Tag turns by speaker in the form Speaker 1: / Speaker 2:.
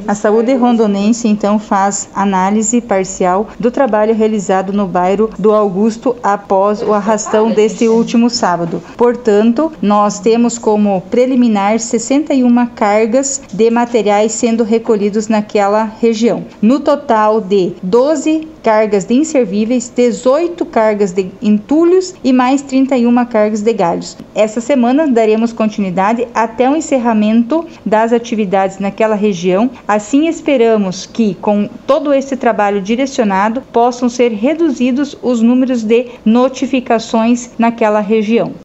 Speaker 1: A saúde rondonense então faz análise parcial do trabalho realizado no bairro do Augusto após o arrastão deste último sábado. Portanto, nós temos como preliminar 61 cargas de materiais sendo recolhidos naquela região. No total de 12 cargas de inservíveis, 18 cargas de entulhos e mais 31 cargas de galhos. Essa semana daremos continuidade até o encerramento das atividades naquela região. Assim esperamos que, com todo esse trabalho direcionado, possam ser reduzidos os números de notificações naquela região.